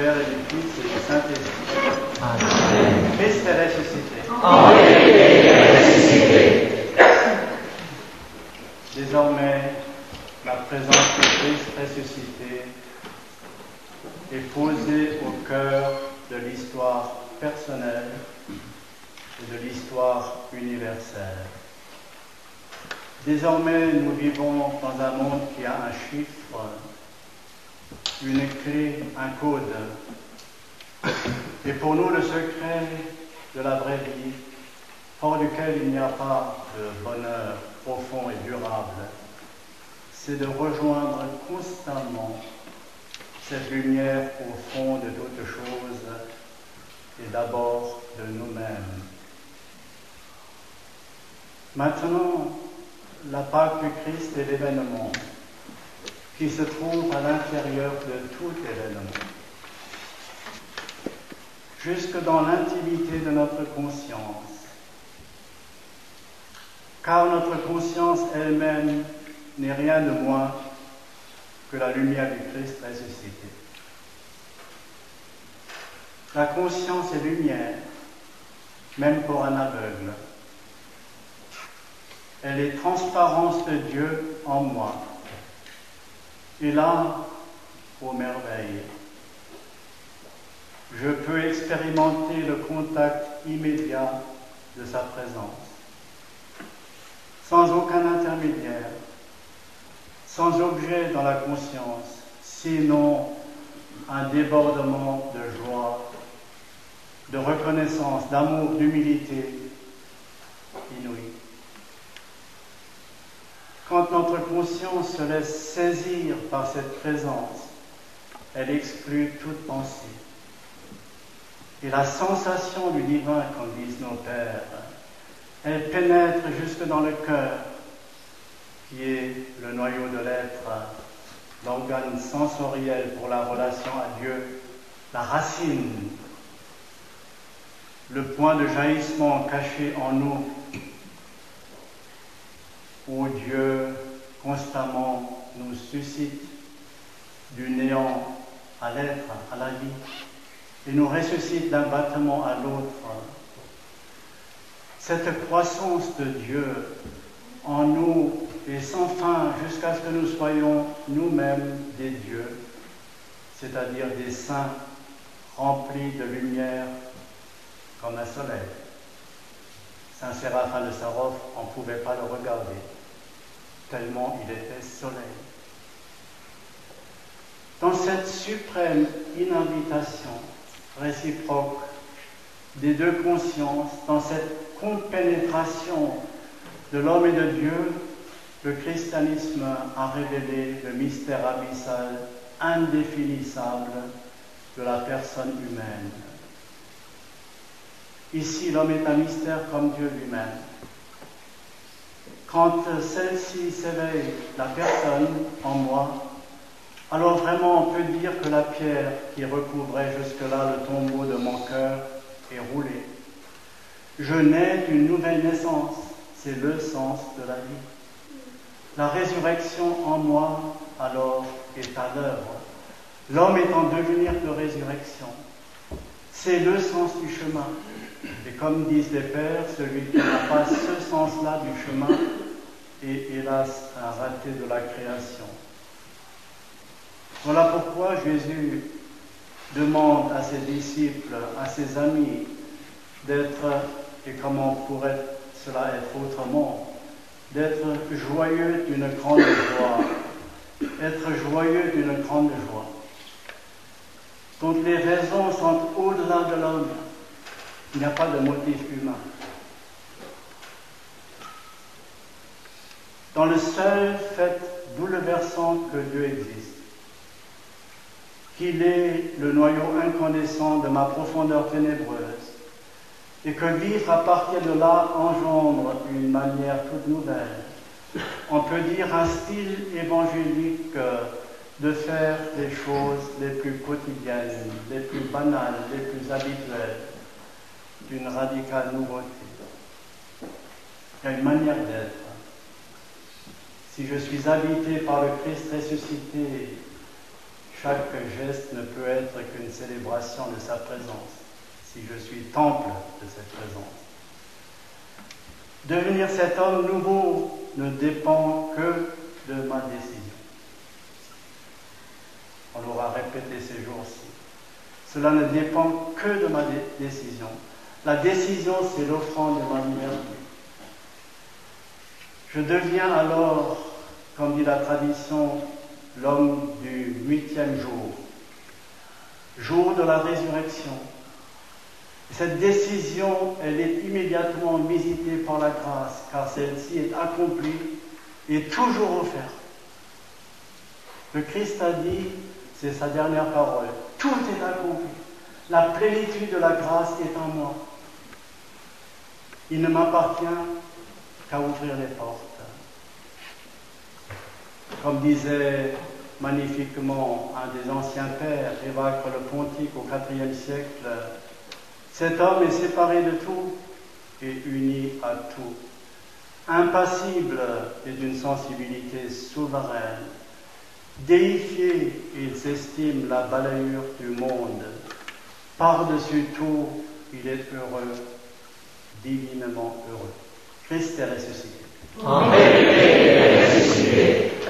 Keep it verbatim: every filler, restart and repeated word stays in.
Père et du Fils et du Saint-Esprit. Amen. Christ est ressuscité. En vérité, il est ressuscité. Désormais, la présence de Christ ressuscité est posée au cœur de l'histoire personnelle et de l'histoire universelle. Désormais, nous vivons dans un monde qui a un chiffre, une clé, un code. Et pour nous, le secret de la vraie vie, hors duquel il n'y a pas de bonheur profond et durable, c'est de rejoindre constamment cette lumière au fond de toutes choses et d'abord de nous-mêmes. Maintenant, la Pâque du Christ est l'événement qui se trouve à l'intérieur de tout événement, jusque dans l'intimité de notre conscience, car notre conscience elle-même n'est rien de moins que la lumière du Christ ressuscité. La conscience est lumière, même pour un aveugle. Elle est transparence de Dieu en moi. Et là, ô merveille, je peux expérimenter le contact immédiat de sa présence, sans aucun intermédiaire, sans objet dans la conscience, sinon un débordement de joie, de reconnaissance, d'amour, d'humilité inouïe. Quand notre conscience se laisse saisir par cette présence, elle exclut toute pensée. Et la sensation du divin, comme disent nos pères, elle pénètre jusque dans le cœur, qui est le noyau de l'être, l'organe sensoriel pour la relation à Dieu, la racine, le point de jaillissement caché en nous, où Dieu constamment nous suscite du néant à l'être, à la vie, et nous ressuscite d'un battement à l'autre. Cette croissance de Dieu en nous est sans fin jusqu'à ce que nous soyons nous-mêmes des dieux, c'est-à-dire des saints remplis de lumière comme un soleil. Saint Séraphin de Sarov, on ne pouvait pas le regarder, tellement il était soleil. Dans cette suprême inhabitation réciproque des deux consciences, dans cette compénétration de l'homme et de Dieu, le christianisme a révélé le mystère abyssal, indéfinissable de la personne humaine. Ici, l'homme est un mystère comme Dieu lui-même. Quand celle-ci s'éveille, la personne en moi, alors vraiment on peut dire que la pierre qui recouvrait jusque-là le tombeau de mon cœur est roulée. Je nais d'une nouvelle naissance, c'est le sens de la vie. La résurrection en moi, alors, est à l'œuvre. L'homme est en devenir de résurrection. C'est le sens du chemin. Et comme disent les pères, celui qui n'a pas ce sens-là du chemin est hélas un raté de la création. Voilà pourquoi Jésus demande à ses disciples, à ses amis, d'être, et comment pourrait cela être autrement, d'être joyeux d'une grande joie, être joyeux d'une grande joie, dont les raisons sont au-delà de l'homme. Il n'y a pas de motif humain. Dans le seul fait bouleversant que Dieu existe, qu'il est le noyau incandescent de ma profondeur ténébreuse, et que vivre à partir de là engendre une manière toute nouvelle. On peut dire un style évangélique de faire les choses les plus quotidiennes, les plus banales, les plus habituelles, d'une radicale nouveauté. Il y a une manière d'être. Si je suis habité par le Christ ressuscité, chaque geste ne peut être qu'une célébration de sa présence, si je suis temple de cette présence. Devenir cet homme nouveau ne dépend que de ma décision. On l'aura répété ces jours-ci. Cela ne dépend que de ma dé- décision. La décision, c'est l'offrande de ma liberté. Je deviens alors, comme dit la tradition, l'homme du huitième jour, jour de la résurrection. Et cette décision, elle est immédiatement visitée par la grâce, car celle-ci est accomplie et toujours offerte. Le Christ a dit, c'est sa dernière parole, tout est accompli. La plénitude de la grâce est en moi. Il ne m'appartient qu'à ouvrir les portes. Comme disait magnifiquement un des anciens pères, Évacre le Pontique au quatrième siècle, cet homme est séparé de tout et uni à tout. Impassible et d'une sensibilité souveraine. Déifié, il s'estime la balayure du monde. Par-dessus tout, il est heureux, divinement heureux. Christ est ressuscité. En vérité, il est ressuscité.